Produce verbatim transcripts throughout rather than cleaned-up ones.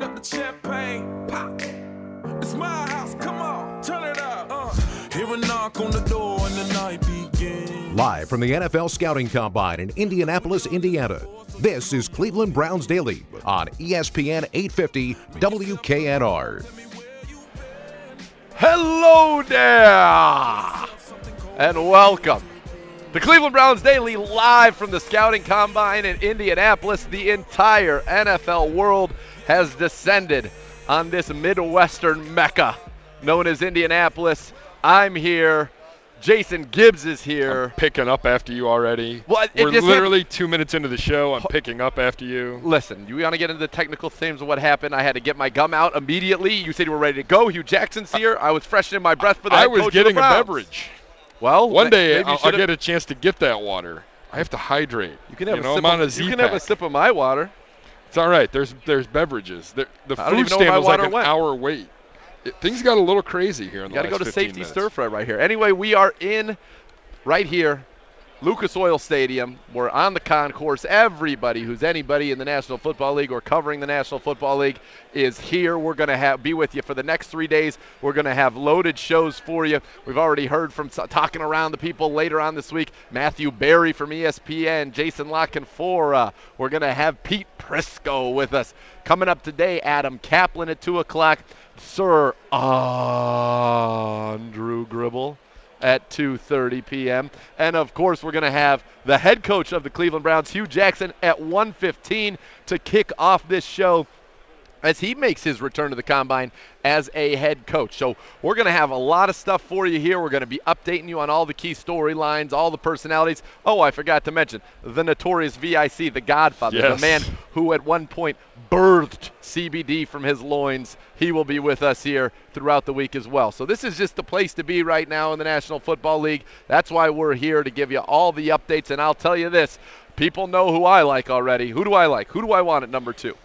up the champagne, pop. It's my house, come on, turn it up. Uh. Hear a knock on the door and the night begins. Live from the N F L Scouting Combine in Indianapolis, Indiana, this is Cleveland Browns Daily on E S P N eight fifty W K N R. Hello there, and welcome to Cleveland Browns Daily, live from the Scouting Combine in Indianapolis. The entire N F L world has descended on this Midwestern mecca known as Indianapolis. I'm here. Jason Gibbs is here. I'm picking up after you already. Well, We're just literally had, two minutes into the show. I'm picking up after you. Listen, you want to get into the technical things of what happened? I had to get my gum out immediately. You said you were ready to go. Hugh Jackson's here. I was freshening my breath for the I head was coach getting of the a Browns. beverage. Well, one day I'll, I'll have, get a chance to get that water. I have to hydrate. You can have, you a, know, sip I'm on of, a you can have a sip of my water. It's all right. There's there's beverages. There, the I don't food even know stand where my was like water an went. hour wait. It, things got a little crazy here in You the got to last go to fifteen safety minutes. stir fry right here. Anyway, we are in right here, Lucas Oil Stadium. We're on the concourse. Everybody who's anybody in the National Football League or covering the National Football League is here. We're going to have be with you for the next three days. We're going to have loaded shows for you. We've already heard from talking around the people later on this week. Matthew Berry from E S P N, Jason Lockenfora. We're going to have Pete Prisco with us. Coming up today, Adam Kaplan at two o'clock. Sir Andrew Gribble at two thirty p.m. And, of course, we're going to have the head coach of the Cleveland Browns, Hugh Jackson, at one fifteen to kick off this show as he makes his return to the Combine as a head coach. So we're going to have a lot of stuff for you here. We're going to be updating you on all the key storylines, all the personalities. Oh, I forgot to mention the notorious V I C, the Godfather, yes. the man who at one point birthed C B D from his loins. He will be with us here throughout the week as well. So this is just the place to be right now in the National Football League. That's why we're here, to give you all the updates. And I'll tell you this, people know who I like already. Who do I like? Who do I want at number two?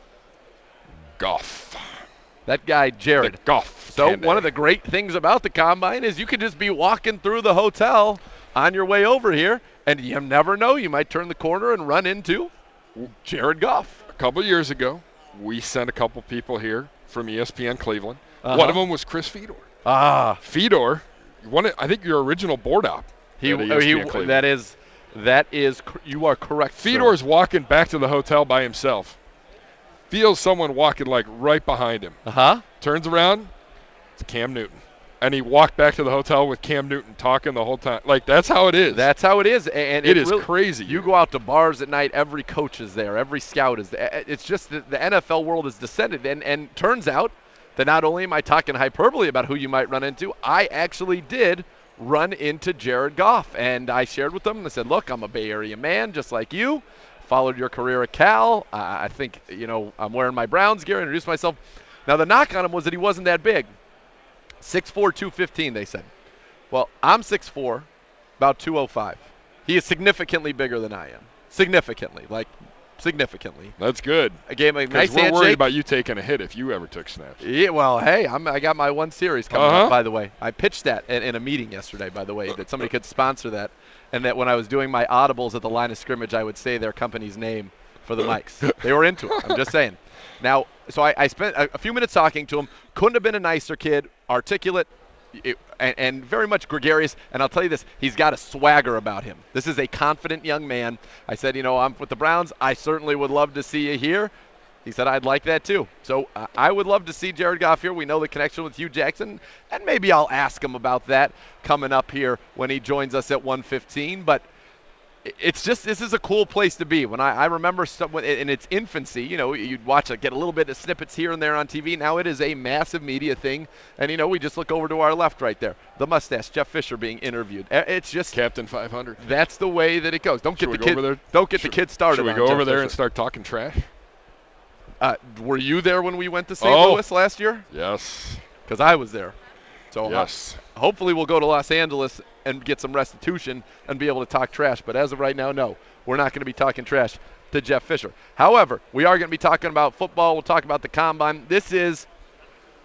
Goff. That guy, Jared The Goff. So Candy. one of the great things about the Combine is you can just be walking through the hotel on your way over here, and you never know. You might turn the corner and run into Jared Goff. A couple years ago, we sent a couple people here from E S P N Cleveland. Uh-huh. One of them was Chris Fedor. Ah. Fedor, one of, I think your original board op. He, at E S he P N Cleveland. that is, that is, you are correct, Fedor's sir. walking back to the hotel by himself. Feels someone walking like right behind him. Uh-huh. Turns around, it's Cam Newton. And he walked back to the hotel with Cam Newton talking the whole time. Like, that's how it is. That's how it is. And it, it is really, crazy. You go out to bars at night, every coach is there, every scout is there. It's just that the N F L world has descended. And, and turns out that not only am I talking hyperbole about who you might run into, I actually did run into Jared Goff. And I shared with them, and I said, look, I'm a Bay Area man just like you. Followed your career at Cal. Uh, I think, you know, I'm wearing my Browns gear, introduced myself. Now, the knock on him was that he wasn't that big. six four, two fifteen, they said. Well, I'm six four, about two oh five. He is significantly bigger than I am. Significantly, like significantly. That's good. I gave him a nice we're handshake. worried about you taking a hit if you ever took snaps. Yeah, well, hey, I'm, I got my one series coming Uh-huh. up, by the way. I pitched that in, in a meeting yesterday, by the way, that somebody could sponsor that. And that when I was doing my audibles at the line of scrimmage, I would say their company's name for the mics. They were into it. I'm just saying. Now, so I, I spent a, a few minutes talking to him. Couldn't have been a nicer kid, articulate, it, and, and very much gregarious. And I'll tell you this, he's got a swagger about him. This is a confident young man. I said, you know, I'm with the Browns. I certainly would love to see you here. He said, I'd like that too. So uh, I would love to see Jared Goff here. We know the connection with Hugh Jackson, and maybe I'll ask him about that coming up here when he joins us at one fifteen. But it's just, this is a cool place to be. When I, I remember some, in its infancy, you know, you'd watch it, get a little bit of snippets here and there on T V. Now it is a massive media thing. And, you know, we just look over to our left right there. The mustache, Jeff Fisher being interviewed. It's just Captain five hundred. That's the way that it goes. Don't Should get we the go kid. over there? Don't get Should- the kid started. Should we on go Jeff over there Fisher. and start talking trash? Uh, were you there when we went to Saint Oh. Louis last year? Yes. Because I was there. So Yes. uh, hopefully we'll go to Los Angeles and get some restitution and be able to talk trash. But as of right now, no. We're not going to be talking trash to Jeff Fisher. However, we are going to be talking about football. We'll talk about the Combine. This is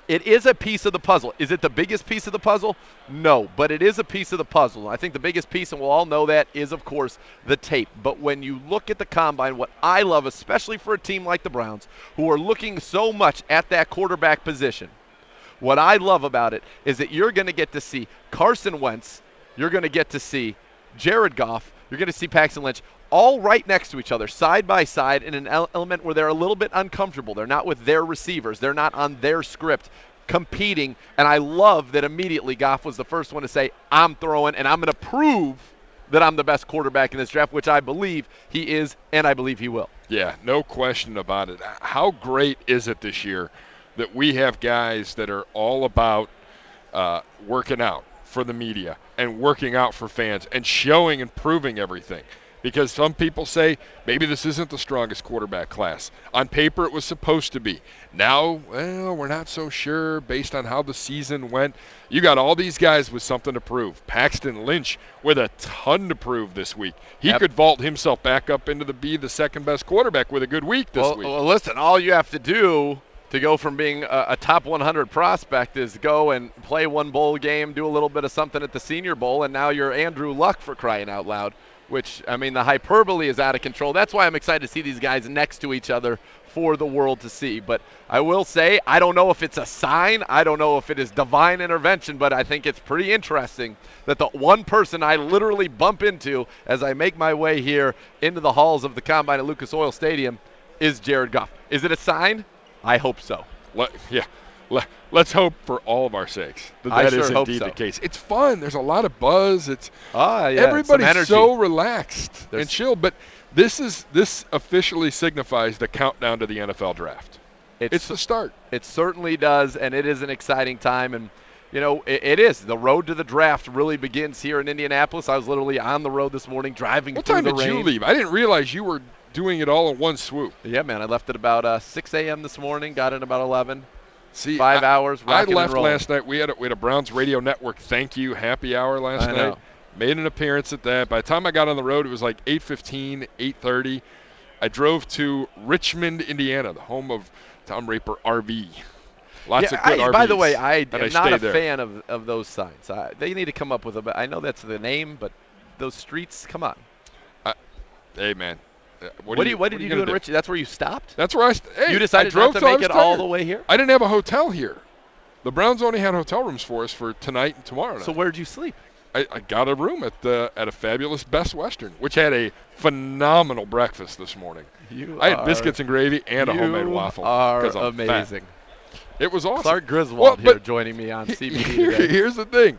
It is a piece of the puzzle. Is it the biggest piece of the puzzle? No, but it is a piece of the puzzle. I think the biggest piece, and we'll all know that, is, of course, the tape. But when you look at the combine, what I love, especially for a team like the Browns, who are looking so much at that quarterback position, what I love about it is that you're going to get to see Carson Wentz, you're going to get to see Jared Goff, you're going to see Paxton Lynch, all right next to each other, side by side, in an element where they're a little bit uncomfortable. They're not with their receivers. They're not on their script competing. And I love that immediately Goff was the first one to say, I'm throwing, and I'm going to prove that I'm the best quarterback in this draft, which I believe he is, and I believe he will. Yeah, no question about it. How great is it this year that we have guys that are all about uh, working out for the media and working out for fans and showing and proving everything? Because some people say maybe this isn't the strongest quarterback class. On paper, it was supposed to be. Now, well, we're not so sure based on how the season went. You got all these guys with something to prove. Paxton Lynch with a ton to prove this week. He yep. could vault himself back up into the be the second best quarterback with a good week this well, week. Well, listen, all you have to do to go from being a, a top one hundred prospect is go and play one bowl game, do a little bit of something at the Senior Bowl, and now you're Andrew Luck, for crying out loud. Which, I mean, the hyperbole is out of control. That's why I'm excited to see these guys next to each other for the world to see. But I will say, I don't know if it's a sign. I don't know if it is divine intervention, but I think it's pretty interesting that the one person I literally bump into as I make my way here into the halls of the Combine at Lucas Oil Stadium is Jared Goff. Is it a sign? I hope so. Let, yeah. Let, let's hope for all of our sakes that I that sure is hope indeed so. the case. It's fun. There's a lot of buzz. It's ah, yeah, everybody's so relaxed There's and chill. But this is this officially signifies the countdown to the N F L draft. It's, it's the start. It certainly does, and it is an exciting time. And you know, it, it is. The road to the draft really begins here in Indianapolis. I was literally on the road this morning driving what through the rain. What time did you leave? I didn't realize you were doing it all in one swoop. Yeah, man. I left at about uh, six a.m. this morning. Got in about eleven. See, Five I, hours. I left last night. We had a, we had a Browns Radio Network thank you happy hour last I night. know. Made an appearance at that. By the time I got on the road, it was like eight fifteen, eight thirty. I drove to Richmond, Indiana, the home of Tom Raper R V. Lots yeah, of good I, R Vs. By the way, I am I not a there. fan of, of those signs. I, they need to come up with a. I know that's the name, but those streets, come on. Uh, hey, man. What, what, do you, what did what you do in Richmond? That's where you stopped? That's where I st- hey, You decided I drove not to make it all tired. the way here? I didn't have a hotel here. The Browns only had hotel rooms for us for tonight and tomorrow night. So where did you sleep? I, I got a room at the at a fabulous Best Western, which had a phenomenal breakfast this morning. You I had are, biscuits and gravy and a homemade waffle. You are I'm amazing. Fat. It was awesome. Clark Griswold well, here joining me on C B D here, today. Here's the thing.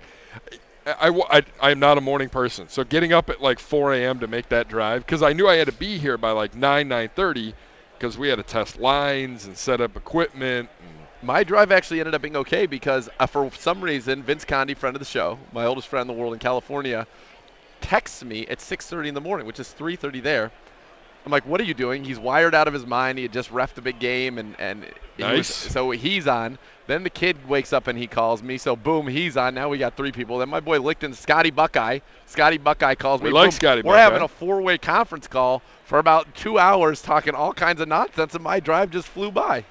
I, I, I am not a morning person, so getting up at like four a.m. to make that drive, because I knew I had to be here by like nine, nine thirty, because we had to test lines and set up equipment. And my drive actually ended up being okay because uh, for some reason, Vince Conde, friend of the show, my oldest friend in the world in California, texts me at six thirty in the morning, which is three thirty there. I'm like, what are you doing? He's wired out of his mind. He had just reffed a big game, and, and he nice. was, so he's on. Then the kid wakes up and he calls me. So, boom, he's on. Now we got three people. Then my boy Licton, Scotty Buckeye. Scotty Buckeye calls we me. We like boom, Scotty We're Buckeye. having a four-way conference call for about two hours talking all kinds of nonsense, and my drive just flew by.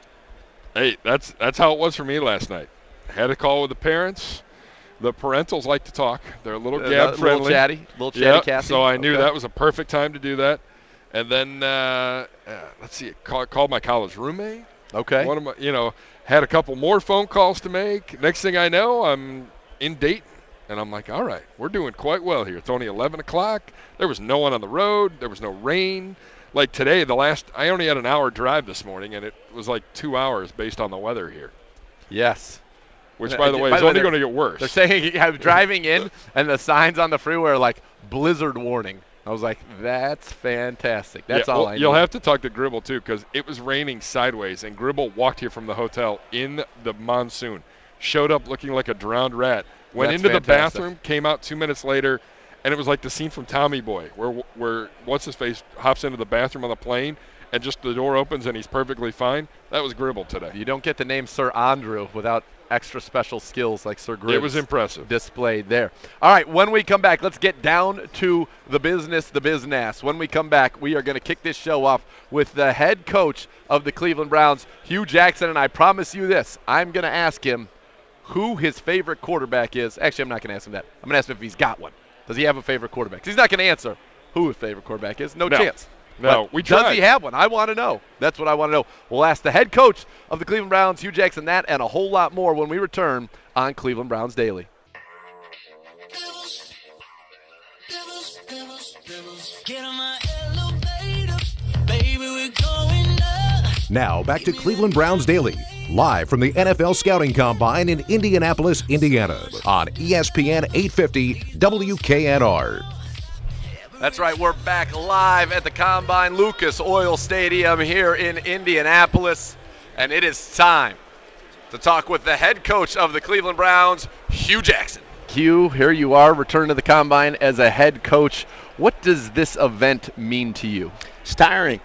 Hey, that's that's how it was for me last night. Had a call with the parents. The parentals like to talk. They're a little Uh, gab friendly. little chatty. little chatty yeah, Cassie. so I knew Okay. that was a perfect time to do that. And then, uh, uh, let's see, call, called my college roommate. Okay. One of my, you know, had a couple more phone calls to make. Next thing I know, I'm in Dayton. And I'm like, all right, we're doing quite well here. It's only eleven o'clock. There was no one on the road. There was no rain. Like today, the last, I only had an hour drive this morning, and it was like two hours based on the weather here. Yes. Which, by the way, by is the way, only going to get worse. They're saying I'm driving in, and the signs on the freeway are like, blizzard warning. I was like, that's fantastic. That's yeah, all well, I You'll need. have to talk to Gribble, too, because it was raining sideways, and Gribble walked here from the hotel in the monsoon, showed up looking like a drowned rat, went That's into fantastic. the bathroom, came out two minutes later, and it was like the scene from Tommy Boy, where, where what's-his-face hops into the bathroom on the plane, and just the door opens and he's perfectly fine. That was Gribble today. You don't get the name Sir Andrew without extra special skills like Sir Gribbs. It was impressive. Displayed there. All right, when we come back, let's get down to the business, the business. When we come back, we are going to kick this show off with the head coach of the Cleveland Browns, Hue Jackson, and I promise you this, I'm going to ask him who his favorite quarterback is. Actually, I'm not going to ask him that. I'm going to ask him if he's got one. Does he have a favorite quarterback? 'Cause he's not going to answer who his favorite quarterback is. No, no. chance. No, but we tried. Does he have one? I want to know. That's what I want to know. We'll ask the head coach of the Cleveland Browns, Hue Jackson, that and a whole lot more when we return on Cleveland Browns Daily. Now back to Cleveland Browns Daily, live from the N F L Scouting Combine in Indianapolis, Indiana, on E S P N eight fifty W K N R. That's right, we're back live at the Combine, Lucas Oil Stadium here in Indianapolis, and it is time to talk with the head coach of the Cleveland Browns, Hue Jackson. Hue, here you are, return to the Combine as a head coach. What does this event mean to you? It's tiring,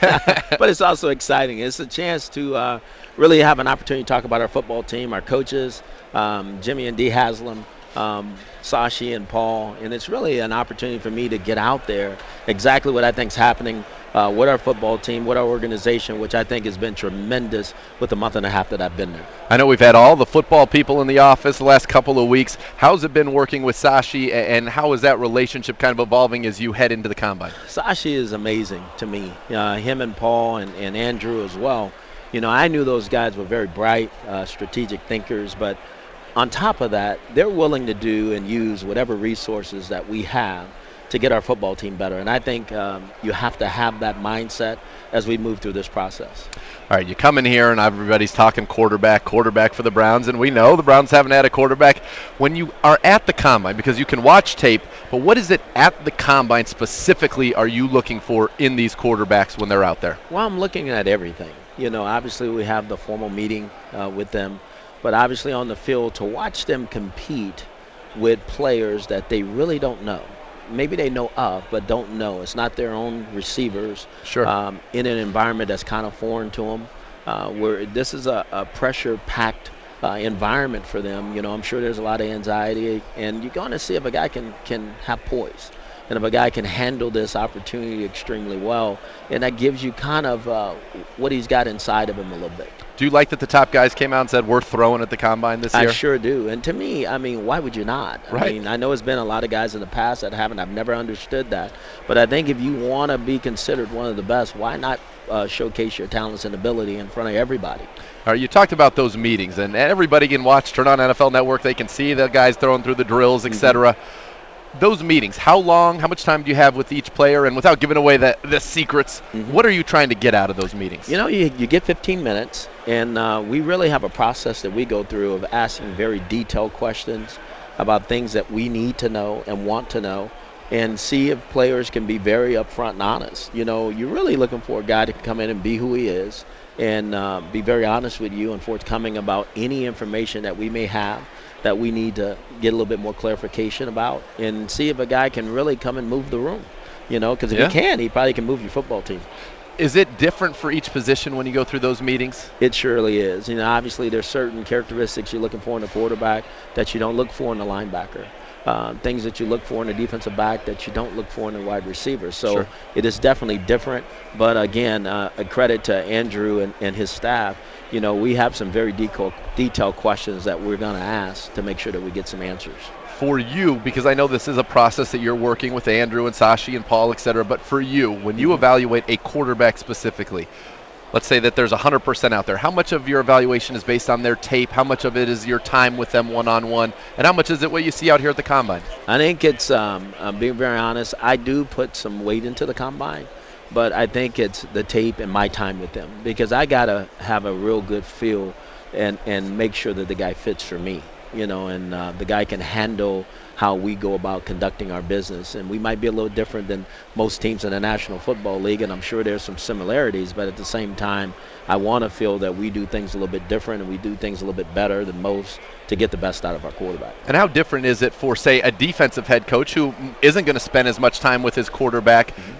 but it's also exciting. It's a chance to uh, really have an opportunity to talk about our football team, our coaches, um, Jimmy and Dee Haslam, um, Sashi and Paul, and it's really an opportunity for me to get out there, exactly what I think is happening uh, with our football team, with our organization, which I think has been tremendous with the month and a half that I've been there. I know we've had all the football people in the office the last couple of weeks. How's it been working with Sashi, and how is that relationship kind of evolving as you head into the Combine? Sashi is amazing to me, uh, him and Paul and, and Andrew as well. You know, I knew those guys were very bright, uh, strategic thinkers, but on top of that, they're willing to do and use whatever resources that we have to get our football team better. And I think um, you have to have that mindset as we move through this process. All right, you come in here and everybody's talking quarterback, quarterback for the Browns, and we know the Browns haven't had a quarterback. When you are at the Combine, because you can watch tape, but what is it at the Combine specifically are you looking for in these quarterbacks when they're out there? Well, I'm looking at everything. You know, obviously we have the formal meeting uh, with them, but obviously on the field, to watch them compete with players that they really don't know. Maybe they know of, but don't know. It's not their own receivers. Sure. Um, in an environment that's kind of foreign to them, uh, where this is a, a pressure-packed uh, environment for them. You know, I'm sure there's a lot of anxiety, and you're going to see if a guy can, can have poise, and if a guy can handle this opportunity extremely well, and that gives you kind of uh, what he's got inside of him a little bit. Do you like that the top guys came out and said we're throwing at the Combine this year? I sure do. And to me, I mean, why would you not? Right. I mean, I know it's been a lot of guys in the past that haven't. I've never understood that. But I think if you want to be considered one of the best, why not uh, showcase your talents and ability in front of everybody? All right, you talked about those meetings, and everybody can watch, turn on N F L Network. They can see the guys throwing through the drills, et cetera. Mm-hmm. Those meetings, how long, how much time do you have with each player? And without giving away the, the secrets, mm-hmm. what are you trying to get out of those meetings? You know, you, you get fifteen minutes, and uh, we really have a process that we go through of asking very detailed questions about things that we need to know and want to know, and see if players can be very upfront and honest. You know, you're really looking for a guy to come in and be who he is and uh, be very honest with you and forthcoming about any information that we may have that we need to get a little bit more clarification about, and see if a guy can really come and move the room. You know, because if yeah. he can, he probably can move your football team. Is it different for each position when you go through those meetings? It surely is. You know, obviously there's certain characteristics you're looking for in a quarterback that you don't look for in a linebacker. Uh, things that you look for in a defensive back that you don't look for in a wide receiver. So sure. It is definitely different. But again, uh, a credit to Andrew and, and his staff. You know, we have some very deco- detailed questions that we're going to ask to make sure that we get some answers. For you, because I know this is a process that you're working with Andrew and Sashi and Paul, et cetera, but for you, when you evaluate a quarterback specifically, let's say that there's one hundred percent out there, how much of your evaluation is based on their tape? How much of it is your time with them one-on-one? And how much is it what you see out here at the Combine? I think it's, um, I'm being very honest, I do put some weight into the Combine. But I think it's the tape and my time with them, because I got to have a real good feel and, and make sure that the guy fits for me, you know, and uh, the guy can handle how we go about conducting our business. And we might be a little different than most teams in the National Football League, and I'm sure there's some similarities, but at the same time, I want to feel that we do things a little bit different and we do things a little bit better than most to get the best out of our quarterback. And how different is it for, say, a defensive head coach who isn't going to spend as much time with his quarterback, mm-hmm.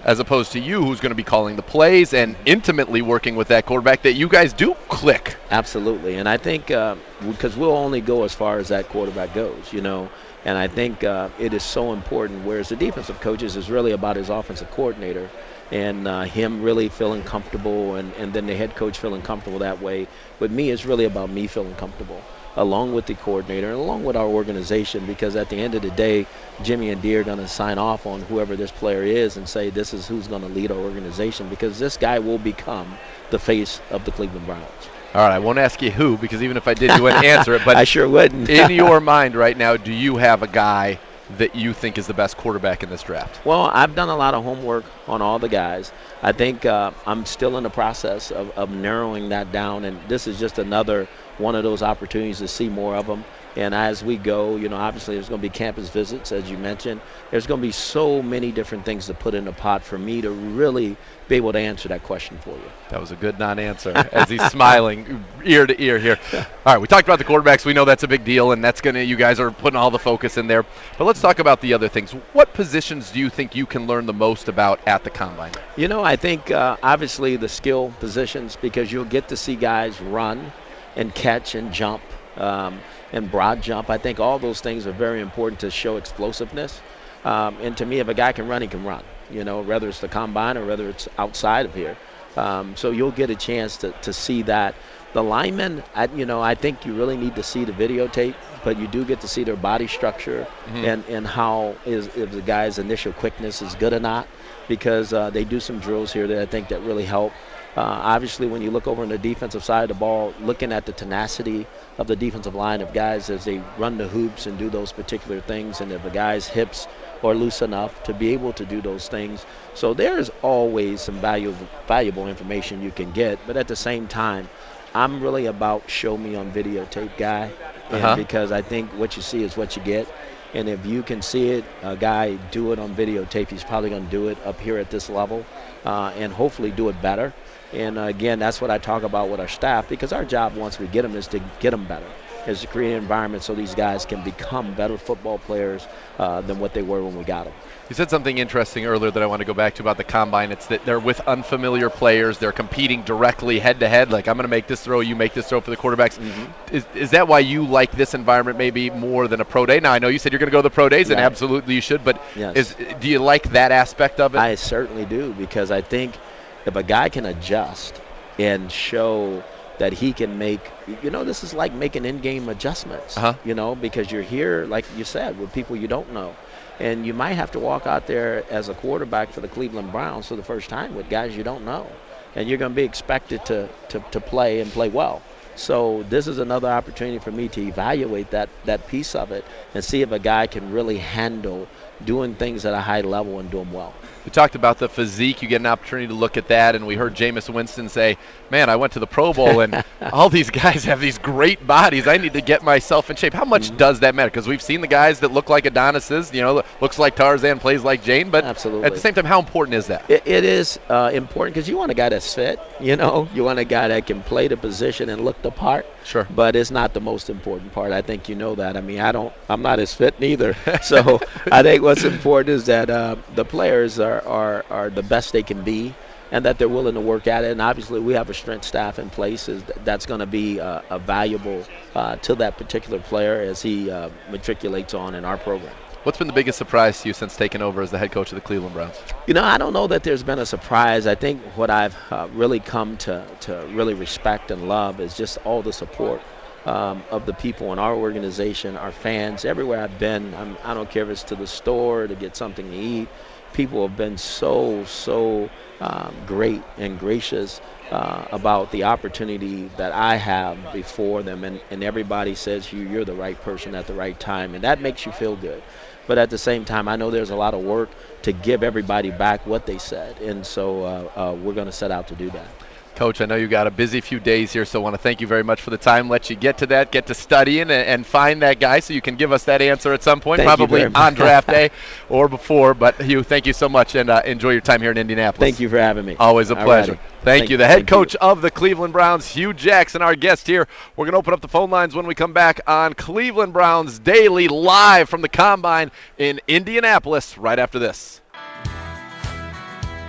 as opposed to you, who's going to be calling the plays and intimately working with that quarterback, that you guys do click. Absolutely. And I think uh, because we'll only go as far as that quarterback goes, you know, and I think uh, it is so important, whereas the defensive coaches is really about his offensive coordinator and uh, him really feeling comfortable, and, and then the head coach feeling comfortable that way. With me, it's really about me feeling comfortable, along with the coordinator and along with our organization, because at the end of the day, Jimmy and Dee are going to sign off on whoever this player is and say this is who's going to lead our organization, because this guy will become the face of the Cleveland Browns. All right, I won't ask you who, because even if I did, you wouldn't answer it. But I sure wouldn't. In your mind right now, do you have a guy that you think is the best quarterback in this draft? Well, I've done a lot of homework on all the guys. I think uh, I'm still in the process of, of narrowing that down, and this is just another one of those opportunities to see more of them. And as we go, you know, obviously there's going to be campus visits, as you mentioned. There's going to be so many different things to put in the pot for me to really be able to answer that question for you. That was a good non-answer as he's smiling ear to ear here. All right, we talked about the quarterbacks. We know that's a big deal, and that's going to, you guys are putting all the focus in there. But let's talk about the other things. What positions do you think you can learn the most about at the Combine? You know, I think uh, obviously the skill positions, because you'll get to see guys run and catch and jump. Um, and broad jump. I think all those things are very important to show explosiveness. Um, and to me, if a guy can run, he can run, you know, whether it's the Combine or whether it's outside of here. Um, so you'll get a chance to, to see that. The linemen, I, you know, I think you really need to see the videotape, but you do get to see their body structure mm-hmm. and, and how is if the guy's initial quickness is good or not, because uh, they do some drills here that I think that really help. Uh, obviously, when you look over on the defensive side of the ball, looking at the tenacity of the defensive line of guys as they run the hoops and do those particular things, and if a guy's hips are loose enough to be able to do those things. So there's always some valuable, valuable information you can get, but at the same time, I'm really about show me on videotape guy, and uh-huh. because I think what you see is what you get. And if you can see it, a guy do it on videotape, he's probably going to do it up here at this level uh, and hopefully do it better. And, uh, again, that's what I talk about with our staff, because our job once we get them is to get them better, is to create an environment so these guys can become better football players uh, than what they were when we got them. You said something interesting earlier that I want to go back to about the Combine. It's that they're with unfamiliar players. They're competing directly head-to-head, like I'm going to make this throw, you make this throw for the quarterbacks. Mm-hmm. Is is that why you like this environment maybe more than a pro day? Now, I know you said you're going to go to the pro days, right. And absolutely you should, but yes. is, do you like that aspect of it? I certainly do, because I think if a guy can adjust and show that he can make, you know, this is like making in-game adjustments, uh-huh. you know, because you're here, like you said, with people you don't know. And you might have to walk out there as a quarterback for the Cleveland Browns for the first time with guys you don't know. And you're going to be expected to, to, to play and play well. So this is another opportunity for me to evaluate that, that piece of it and see if a guy can really handle doing things at a high level and do them well. We talked about the physique. You get an opportunity to look at that, and we heard Jameis Winston say, man, I went to the Pro Bowl, and all these guys have these great bodies. I need to get myself in shape. How much mm-hmm. does that matter? Because we've seen the guys that look like Adonis's, you know, looks like Tarzan, plays like Jane, but Absolutely. At the same time, how important is that? It, it is uh, important because you want a guy that's fit, you know. You want a guy that can play the position and look the part. Sure. But it's not the most important part. I think you know that. I mean, I don't, I'm not as fit neither. So I think what's important is that uh, the players are, are, are the best they can be, and that they're willing to work at it. And obviously we have a strength staff in place is th- that's going to be uh, a valuable uh, to that particular player as he uh, matriculates on in our program. What's been the biggest surprise to you since taking over as the head coach of the Cleveland Browns? You know, I don't know that there's been a surprise. I think what I've uh, really come to, to really respect and love is just all the support um, of the people in our organization, our fans. Everywhere I've been, I'm, I don't care if it's to the store to get something to eat. People have been so, so um, great and gracious uh, about the opportunity that I have before them. And, and everybody says you, you're the right person at the right time. And that makes you feel good. But at the same time, I know there's a lot of work to give everybody back what they said. And so uh, uh, we're going to set out to do that. Coach, I know you got a busy few days here, so I want to thank you very much for the time. Let you get to that, get to studying, and, and find that guy so you can give us that answer at some point, thank probably on draft day or before. But, Hugh, thank you so much, and uh, enjoy your time here in Indianapolis. Thank you for having me. Always a pleasure. Alrighty. Thank, thank you. The head thank coach you. of the Cleveland Browns, Hugh Jackson, our guest here. We're going to open up the phone lines when we come back on Cleveland Browns Daily, live from the Combine in Indianapolis right after this.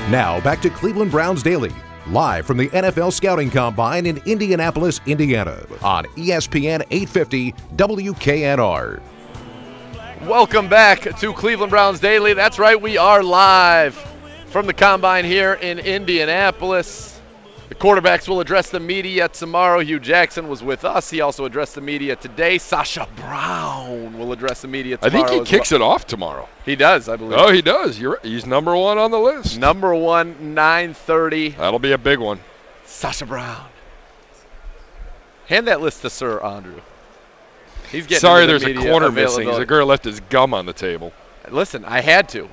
Now back to Cleveland Browns Daily, live from the N F L Scouting Combine in Indianapolis, Indiana, on E S P N eight fifty W K N R. Welcome back to Cleveland Browns Daily. That's right, we are live from the Combine here in Indianapolis. The quarterbacks will address the media tomorrow. Hugh Jackson was with us. He also addressed the media today. Sacha Brown will address the media tomorrow. I think he kicks well. it off tomorrow. He does, I believe. Oh, he does. You're, he's number one on the list. Number one, nine thirty. That'll be a big one. Sacha Brown. Hand that list to Sir Andrew. He's getting Sorry, the there's a media corner missing. availability. The girl left his gum on the table. Listen, I had to.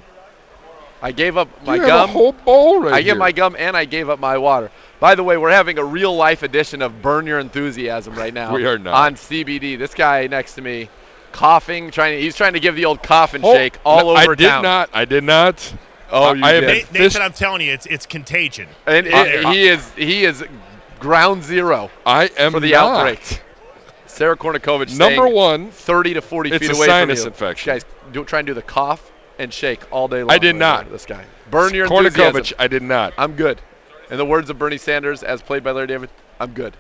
I gave up my you gum. have a whole bowl right I here. gave my gum and I gave up my water. By the way, we're having a real-life edition of Burn Your Enthusiasm right now. We are not. On C B D. This guy next to me, coughing, trying to, he's trying to give the old cough and Oh, shake all no, over I did town. not. I did not. Oh, you I have did. been Nathan, fist- I'm telling you, it's it's contagion. And it, Uh, he is he is ground zero I am for the not. outbreak. Sarah Kornikovich Number staying one, thirty to forty it's feet a away sinus from you. infection. Guys, do, try and do the cough and shake all day long. I did right not. now, This guy. Burn your enthusiasm. Kornikovich, I did not. I'm good. In the words of Bernie Sanders, as played by Larry David, I'm good.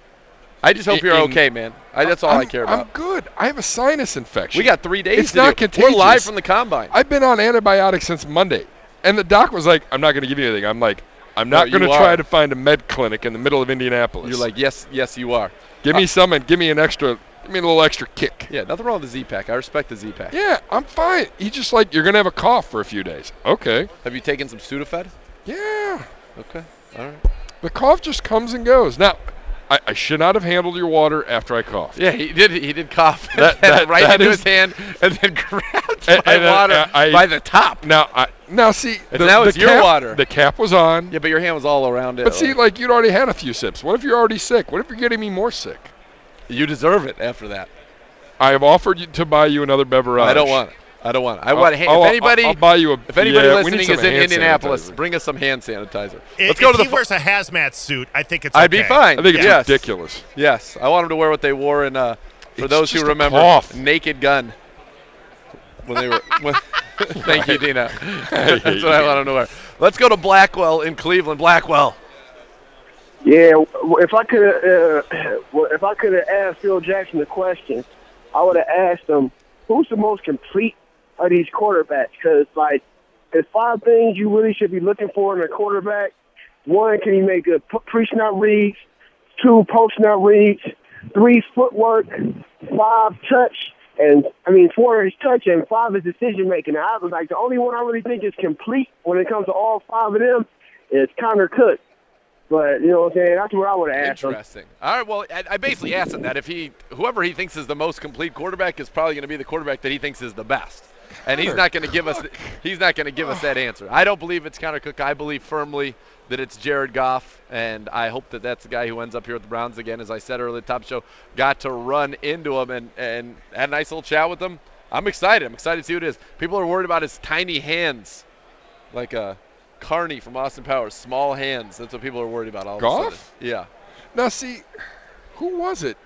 I just hope In- you're in- okay, man. I, that's all I'm, I care I'm about. good. I have a sinus infection. We got three days It's to not do. contagious. We're live from the Combine. I've been on antibiotics since Monday. And the doc was like, I'm not going to give you anything. I'm like, I'm No, not going you to are. try to find a med clinic in the middle of Indianapolis. You're like, yes, yes, you are. give me some and give me an extra, give me a little extra kick. Yeah, nothing wrong with the Z-Pack. I respect the Z-Pack. Yeah, I'm fine. He's just like, you're going to have a cough for a few days. Okay. Have you taken some Sudafed? Yeah. Okay, all right. The cough just comes and goes. Now, I, I should not have handled your water after I coughed. Yeah, he did. He did cough That- and that- right that into is- his hand, and then grabbed And- my and, uh, water I- by the top. Now, I, now see, And the, now the it's your cap, water. The cap was on. Yeah, but your hand was all around it. But see, like you'd already had a few sips. What if you're already sick? What if you're getting me more sick? you deserve it after that. I have offered you to buy you another beverage. I don't want it. I don't want it. I I'll- want. Hand, I'll- if anybody, I'll, I'll buy you a. if anybody yeah, we need listening some is in hand Indianapolis, sanitizer. bring us some hand sanitizer. If, Let's go if to the. he wears a hazmat suit, I think it's I'd be okay. fine. I think it's yes. ridiculous. Yes, I want them to wear what they wore in. Uh, for It's those just who a remember, cough. Naked Gun. When they were. When, thank you, Dina. hate That's what I you. want them to wear. Let's go to Blackwell in Cleveland. Blackwell. Yeah, w- if I could, uh, well, if I could have asked Phil Jackson the question, I would have asked him, "Who's the most complete of these quarterbacks?" Because like, there's five things you really should be looking for in a quarterback. One, can he make good p- pre-snap reads? Two, post-snap reads. Three, footwork. Five, touch. And I mean, four is touch, and five is decision making. I was like, the only one I really think is complete when it comes to all five of them is Connor Cook. But you know what I'm saying? That's what I would have asked him. Interesting. All right. Well, I, I basically asked him that if he, whoever he thinks is the most complete quarterback, is probably going to be the quarterback that he thinks is the best, and he's not going to give us. He's not going to give us that answer. I don't believe it's Connor Cook. I believe firmly that it's Jared Goff, and I hope that that's the guy who ends up here with the Browns again. As I said earlier, top show got to run into him and and had a nice little chat with him. I'm excited. I'm excited to see what it is. People are worried about his tiny hands, like a Carney from Austin Powers, small hands. That's what people are worried about. All Goff? of a sudden. Yeah. Now see, who was it?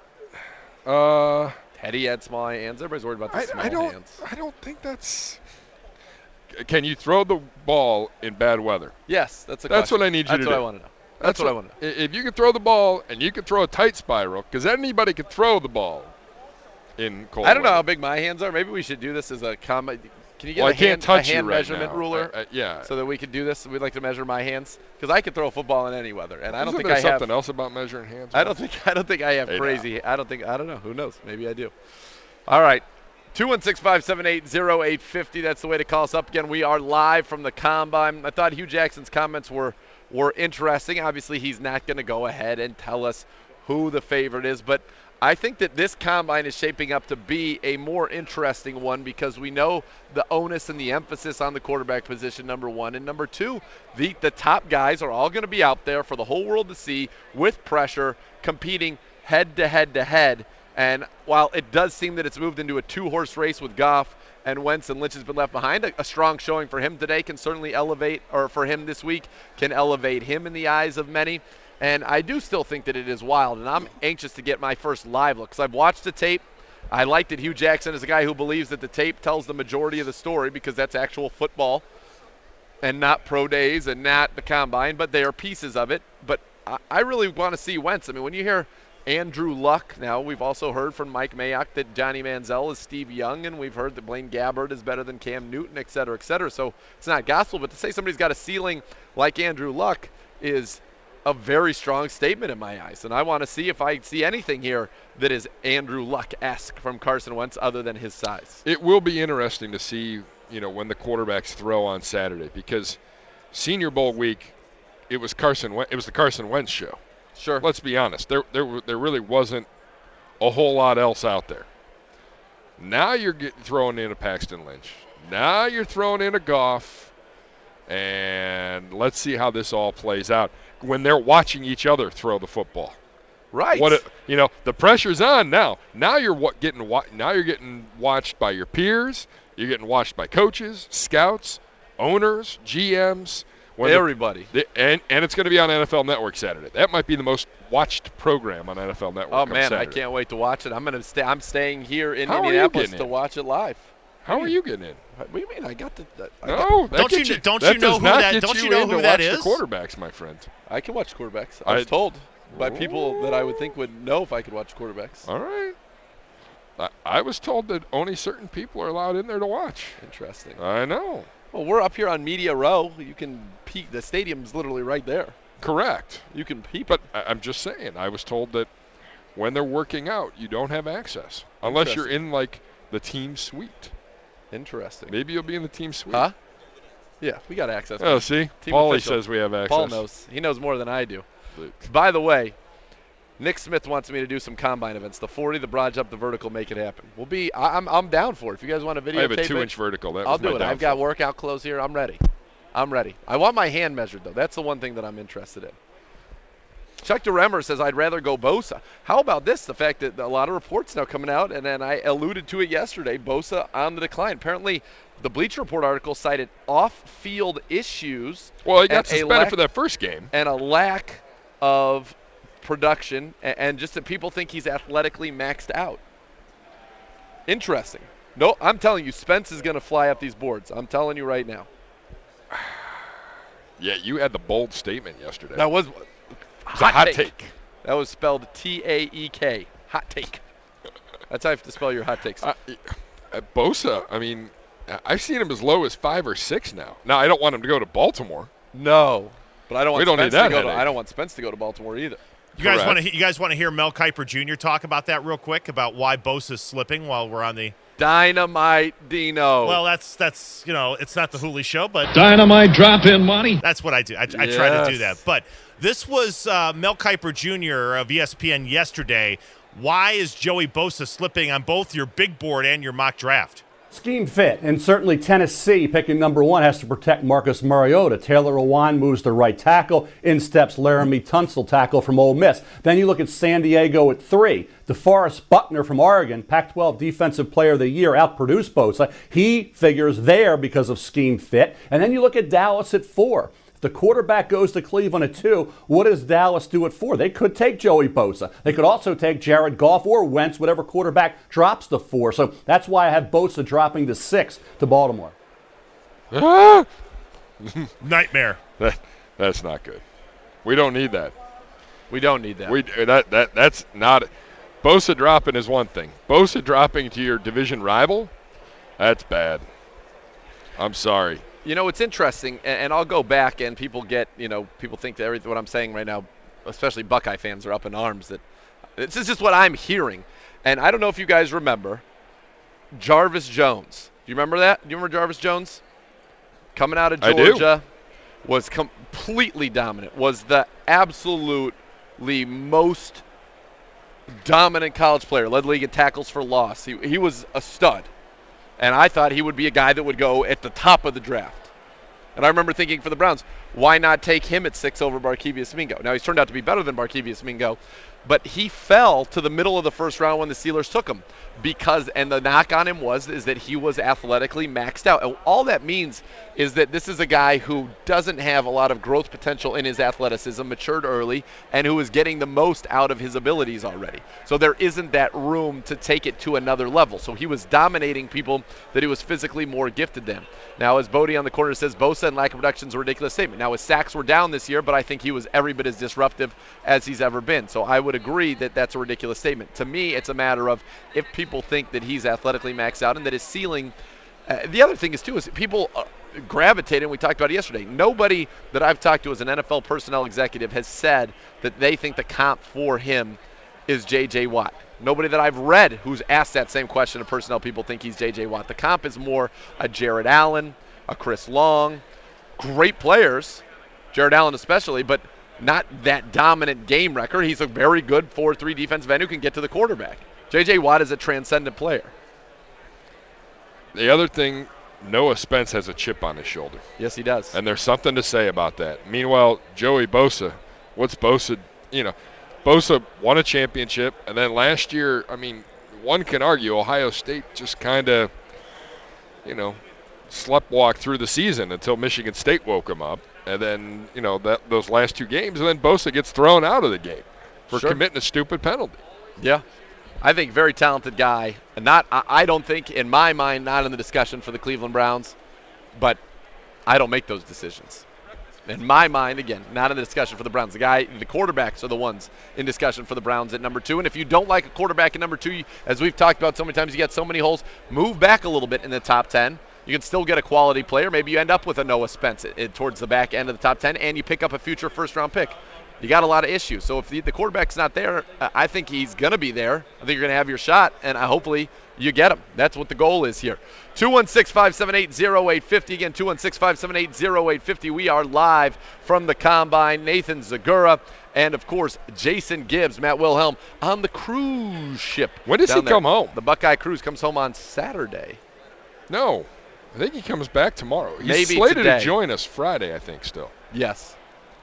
Uh, Teddy had small hands. Everybody's worried about the I, small I don't. hands. I don't think that's. Can you throw the ball in bad weather? Yes, that's a That's question. what I need you That's to what do. I want to know. That's, what, I want to know. i- If you can throw the ball and you can throw a tight spiral, because anybody can throw the ball in cold I don't know how weather. big my hands are. Maybe we should do this as a comment. Can you get Well, a I can't hand, touch a hand you right measurement now. ruler I- I- yeah. so that we could do this? We'd like to measure my hands because I can throw a football in any weather, and I don't Isn't think there I something have. else about measuring hands? I don't think I don't think I have Hey, crazy. I don't think I don't know. Who knows? Maybe I do. All right. two one six, five seven eight, zero eight five zero. That's the way to call us up again. We are live from the Combine. I thought Hugh Jackson's comments were were interesting. Obviously, he's not going to go ahead and tell us who the favorite is, but I think that this Combine is shaping up to be a more interesting one because we know the onus and the emphasis on the quarterback position, number one. And number two, the, the top guys are all going to be out there for the whole world to see with pressure, competing head to head to head. And while it does seem that it's moved into a two-horse race with Goff and Wentz and Lynch has been left behind, a, a strong showing for him today can certainly elevate, or for him this week, can elevate him in the eyes of many. And I do still think that it is wild, and I'm anxious to get my first live look because I've watched the tape. I like that Hugh Jackson is a guy who believes that the tape tells the majority of the story because that's actual football. and not pro days and not the combine, but they are pieces of it. But I, I really want to see Wentz. I mean, when you hear Andrew Luck, now we've also heard from Mike Mayock that Johnny Manziel is Steve Young, and we've heard that Blaine Gabbert is better than Cam Newton, et cetera, et cetera. So it's not gospel, but to say somebody's got a ceiling like Andrew Luck is a very strong statement in my eyes. And I want to see if I see anything here that is Andrew Luck-esque from Carson Wentz other than his size. It will be interesting to see, you know, when the quarterbacks throw on Saturday, because Senior Bowl week, it was Carson. It was the Carson Wentz show. Sure. Let's be honest. There, there, there really wasn't a whole lot else out there. Now you're getting throwing in a Paxton Lynch. Now you're throwing in a Goff, and let's see how this all plays out when they're watching each other throw the football. Right. What it, you know, the pressure's on now. Now you're what getting wa- now you're getting watched by your peers. You're getting watched by coaches, scouts, owners, G Ms. When Everybody. The, the, and, and it's going to be on N F L Network Saturday. That might be the most watched program on N F L Network. Oh, man, Saturday. I can't wait to watch it. I'm going to stay. I'm staying here in How Indianapolis to watch it live. How are you getting in? What do you mean? I got the. I No, got, that Don't gets you- don't that you know does who not that- get don't you you know in who to that watch is? the quarterbacks, my friend. I can watch quarterbacks. I was I- told by people that I would think would know if I could watch quarterbacks. All right. I, I was told that only certain people are allowed in there to watch. Interesting. I know. Well, we're up here on Media Row. You can peek. The stadium's literally right there. Correct. You can peep. But I, I'm just saying, I was told that when they're working out, you don't have access unless you're in like the team suite. Interesting. Maybe you'll be in the team suite. Huh? Yeah, we got access. Oh, see, Team Paulie official. says we have access. Paul knows. He knows more than I do. By the way, Nick Smith wants me to do some combine events. The forty, the broad jump, the vertical, make it happen. We'll be. I, I'm. I'm down for it. If you guys want a video, I have a two-inch vertical. That I'll was my do it. I've got downfall. workout clothes here. I'm ready. I'm ready. I want my hand measured though. That's the one thing that I'm interested in. Chuck DeRemmer says I'd rather go Bosa. How about this? The fact that a lot of reports now coming out, and then I alluded to it yesterday. Bosa on the decline. Apparently, the Bleacher Report article cited off-field issues. Well, he got and a suspended lack- for that first game. and a lack of production, and, and just that people think he's athletically maxed out. Interesting. No, I'm telling you, Spence is going to fly up these boards. I'm telling you right now. Yeah, you had the bold statement yesterday. That was It's a hot, hot take. take. That was spelled T A E K. Hot take. That's how you have to spell your hot takes. Uh, uh, Bosa, I mean, I- I've seen him as low as five or six now. Now, I don't want him to go to Baltimore. no, but I don't want We don't Spence need that to go to. headache. I don't want Spence to go to Baltimore either. You guys Correct. want to you guys want to hear Mel Kiper Junior talk about that real quick about why Bosa's slipping while we're on the. Dynamite Dino. Well, that's that's you know it's not the Hooley show, but Dynamite drop in money. that's what I do. I, I try to do Yes. that. But this was uh, Mel Kiper Junior of E S P N yesterday. Why is Joey Bosa slipping on both your big board and your mock draft? Scheme fit, and certainly Tennessee picking number one has to protect Marcus Mariota. Taylor Lewan moves to right tackle. In steps Laramie Tunsil, tackle from Ole Miss. Then you look at San Diego at three. DeForest Buckner from Oregon, Pac twelve Defensive Player of the Year, outproduced Bosa. He figures there because of scheme fit. And then you look at Dallas at four. The quarterback goes to Cleveland at two. What does Dallas do at four? They could take Joey Bosa. They could also take Jared Goff or Wentz, whatever quarterback drops to four. So that's why I have Bosa dropping to six to Baltimore. Ah! Nightmare. That, that's not good. We don't need that. we don't need that. We that that that's not. Bosa dropping is one thing. Bosa dropping to your division rival, that's bad. I'm sorry. You know, it's interesting, and, and I'll go back, and people get, you know, people think that everything what I'm saying right now, especially Buckeye fans, are up in arms. That this is just what I'm hearing, and I don't know if you guys remember Jarvis Jones. Do you remember that? Do you remember Jarvis Jones? Coming out of I do. Georgia, was completely dominant. Was the absolutely most dominant college player. Led the league in tackles for loss. He he was a stud. And I thought he would be a guy that would go at the top of the draft. And I remember thinking for the Browns, why not take him at six over Barkevious Mingo? Now, he's turned out to be better than Barkevious Mingo, but he fell to the middle of the first round when the Steelers took him because, and the knock on him was, is that he was athletically maxed out. And all that means is that this is a guy who doesn't have a lot of growth potential in his athleticism, matured early, and who is getting the most out of his abilities already. So there isn't that room to take it to another level. So he was dominating people that he was physically more gifted than. Now, as Bodie on the corner says, Bosa and lack of production is a ridiculous statement. Now, his sacks were down this year, but I think he was every bit as disruptive as he's ever been. So I would agree that that's a ridiculous statement. To me, it's a matter of if people think that he's athletically maxed out and that his ceiling uh, – the other thing is, too, is people uh, gravitate, and we talked about it yesterday. Nobody that I've talked to as an N F L personnel executive has said that they think the comp for him is J J. Watt. Nobody that I've read who's asked that same question of personnel people think he's J J. Watt. The comp is more a Jared Allen, a Chris Long, great players, Jared Allen especially, but not that dominant game record. He's a very good four three defensive end who can get to the quarterback. J J. Watt is a transcendent player. The other thing, Noah Spence has a chip on his shoulder. Yes, he does. And there's something to say about that. Meanwhile, Joey Bosa, what's Bosa, you know, Bosa won a championship, and then last year, I mean, one can argue Ohio State just kind of, you know, sleptwalked through the season until Michigan State woke him up. And then, you know, that those last two games, and then Bosa gets thrown out of the game for Sure. committing a stupid penalty. Yeah. I think very talented guy. And not, I, I don't think, in my mind, not in the discussion for the Cleveland Browns, but I don't make those decisions. In my mind, again, not in the discussion for the Browns. The guy, the quarterbacks are the ones in discussion for the Browns at number two. And if you don't like a quarterback at number two, as we've talked about so many times, you get so many holes, move back a little bit in the top ten. You can still get a quality player. Maybe you end up with a Noah Spence it, it, towards the back end of the top ten, and you pick up a future first-round pick. You got a lot of issues. So if the, the quarterback's not there, uh, I think he's going to be there. I think you're going to have your shot, and uh, hopefully you get him. That's what the goal is here. two one six, five seven eight, zero eight five zero. Again, two one six, five seven eight, zero eight five zero. We are live from the Combine. Nathan Zagura and, of course, Jason Gibbs, Matt Wilhelm on the cruise ship. When does he there. come home? The Buckeye Cruise comes home on Saturday. No. I think he comes back tomorrow. He's Maybe slated today. to join us Friday, I think, still. Yes.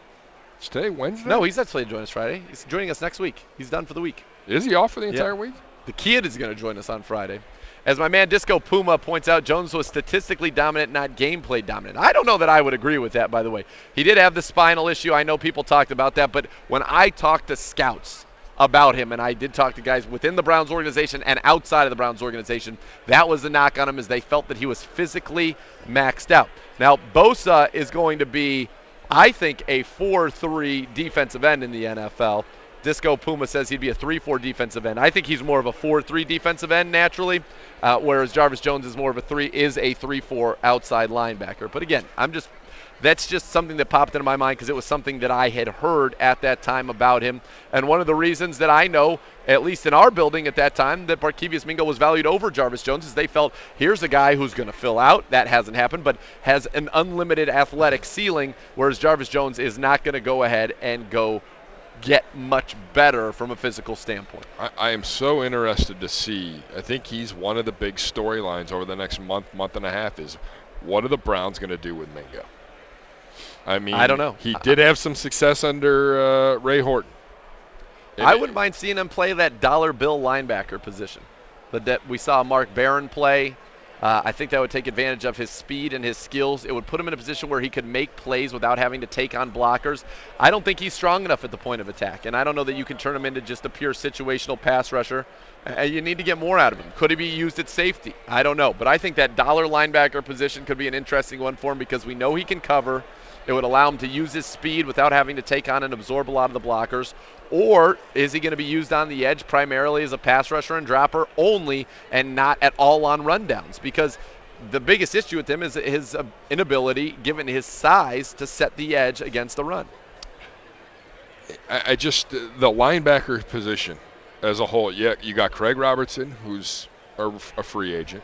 Is today Wednesday? No, he's not slated to join us Friday. He's joining us next week. He's done for the week. Is he off for the Yeah. entire week? The kid is going to join us on Friday. As my man Disco Puma points out, Jones was statistically dominant, not gameplay dominant. I don't know that I would agree with that, by the way. He did have the spinal issue. I know people talked about that, but when I talked to scouts about him, and I did talk to guys within the Browns organization and outside of the Browns organization, that was the knock on him, is they felt that he was physically maxed out. Now, Bosa is going to be, I think, a four three defensive end in the N F L. Disco Puma says he'd be a three four defensive end. I think he's more of a four three defensive end naturally, uh, whereas Jarvis Jones is more of a three is a three four outside linebacker. But again, I'm just that's just something that popped into my mind because it was something that I had heard at that time about him. And one of the reasons that I know, at least in our building at that time, that Barkevious Mingo was valued over Jarvis Jones is they felt here's a guy who's going to fill out. That hasn't happened, but has an unlimited athletic ceiling, whereas Jarvis Jones is not going to go ahead and go get much better from a physical standpoint. I, I am so interested to see. I think he's one of the big storylines over the next month, month and a half is what are the Browns going to do with Mingo? I mean, I don't know. He did have some success under uh, Ray Horton. And I wouldn't mind seeing him play that dollar bill linebacker position. But that we saw Mark Barron play. Uh, I think that would take advantage of his speed and his skills. It would put him in a position where he could make plays without having to take on blockers. I don't think he's strong enough at the point of attack, and I don't know that you can turn him into just a pure situational pass rusher. Uh, you need to get more out of him. Could he be used at safety? I don't know. But I think that dollar linebacker position could be an interesting one for him because we know he can cover. It would allow him to use his speed without having to take on and absorb a lot of the blockers. Or is he going to be used on the edge primarily as a pass rusher and dropper only and not at all on rundowns? Because the biggest issue with him is his inability, given his size, to set the edge against the run. I, I just, the linebacker position as a whole, yeah, you got Craig Robertson, who's a, a free agent.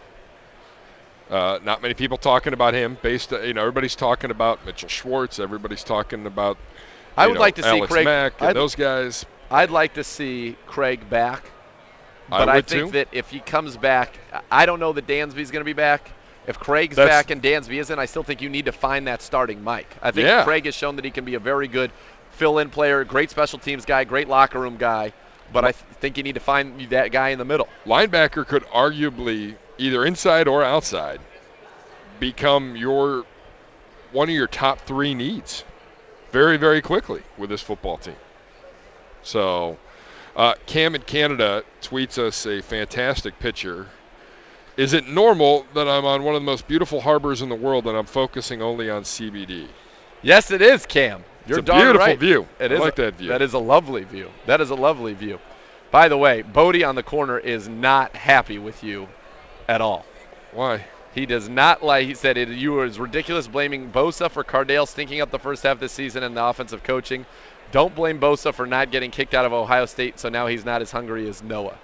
Uh, not many people talking about him. Based, you know, everybody's talking about Mitchell Schwartz. Everybody's talking about. I would know, like to see Alex Craig. Mack and I'd, those guys. I'd like to see Craig back, I but would I think too. that if he comes back, I don't know that Dansby's going to be back. If Craig's That's- back and Dansby isn't, I still think you need to find that starting Mike. I think Yeah. Craig has shown that he can be a very good fill-in player, great special teams guy, great locker room guy, but I th- think you need to find that guy in the middle. Linebacker could arguably, either inside or outside, become your one of your top three needs very, very quickly with this football team. So uh, Cam in Canada tweets us a fantastic picture. Is it normal that I'm on one of the most beautiful harbors in the world and I'm focusing only on C B D? Yes, it is, Cam. You're It's a darn beautiful right. view. It I is like a, that view. That is a lovely view. That is a lovely view. By the way, Bodie on the corner is not happy with you at all. Why? He does not like, he said it, you were as ridiculous blaming Bosa for Cardale stinking up the first half of the season and the offensive coaching. Don't blame Bosa for not getting kicked out of Ohio State, so now he's not as hungry as Noah.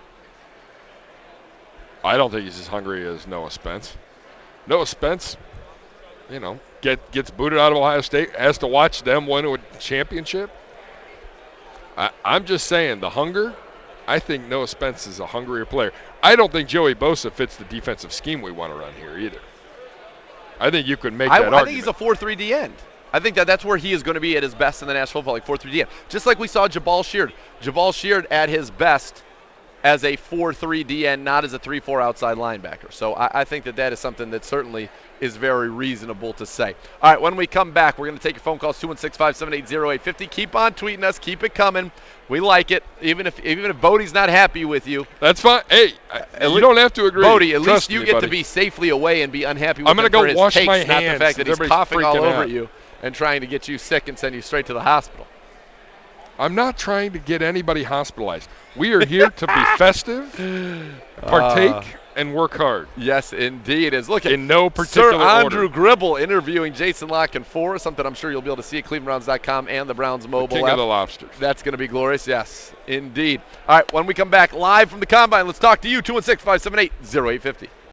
I don't think he's as hungry as Noah Spence. Noah Spence, you know, get gets booted out of Ohio State, has to watch them win a championship. I, I'm just saying, the hunger, I think Noah Spence is a hungrier player. I don't think Joey Bosa fits the defensive scheme we want to run here either. I think you could make I, that I argument. think he's a four three D end. I think that that's where he is going to be at his best in the National Football League, four three D end. Just like we saw Jabal Sheard. Jabal Sheard at his best as a four three D end, not as a three four outside linebacker. So I, I think that that is something that certainly is very reasonable to say. All right, when we come back, we're going to take your phone calls, two one six, five seven eight, zero eight five zero. Keep on tweeting us. Keep it coming. We like it, even if even if Bodie's not happy with you. That's fine. Hey, I, you le- don't have to agree. Bodie, at Trust least you me, get buddy. to be safely away and be unhappy with I'm gonna him go for his wash takes, my not the hands fact that since he's everybody's coughing all freaking over out. you and trying to get you sick and send you straight to the hospital. I'm not trying to get anybody hospitalized. We are here to be festive, partake, Uh, and work hard. Yes, indeed. Is look at In no particular Sir Andrew order. Gribble interviewing Jason Lock and four, something I'm sure you'll be able to see at cleveland browns dot com and the Browns mobile King app. of the Lobsters. That's going to be glorious. Yes, indeed. All right, when we come back live from the Combine, let's talk to you, two one six, five seven eight, zero eight five zero.